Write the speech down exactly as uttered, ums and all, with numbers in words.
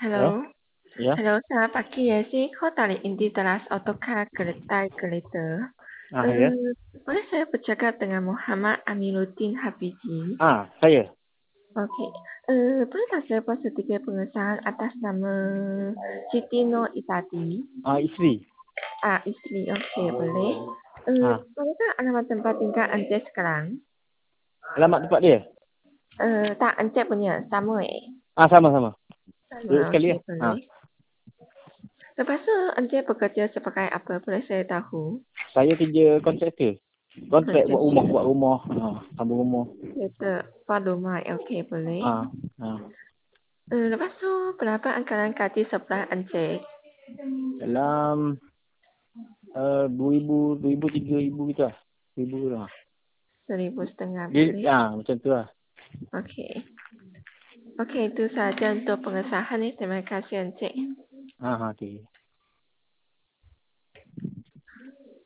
Halo, Halo, ya, halo selamat pagi ya sih. Kau tarik inti teras autocar kereta kereta. ah ya, Eh, boleh saya bercakap dengan Muhammad Aminuddin Hafizi? ah saya, Okey. Eh, boleh tak saya buat sedikit pengesahan atas nama Siti Nur Itati? ah isteri, Ah, isteri. Okey, boleh. Eh, ah bolehkah alamat tempat tinggal Encik sekarang? alamat tempat dia, Eh, tak, Encik punya. Sama eh. ah sama-sama, Sama, duduk sekali okey ya, ah boleh. Lepas tu Encik bekerja sebagai apa? Boleh saya tahu? saya kerja kontraktor, kontrak buat rumah, Kontraktor. buat rumah, ah sambung rumah, Kereta Palomar, okey boleh. ah ah Eh, lepas tu berapa anggaran gaji sebelah Encik? dalam uh, dua ribu, dua ribu, tiga ribu gitu lah, ribu lah, Seribu setengah dia, boleh. ah macam tu lah, Okey. Okey, itu saja untuk pengesahan ni. Terima kasih Encik. ah ah, okey.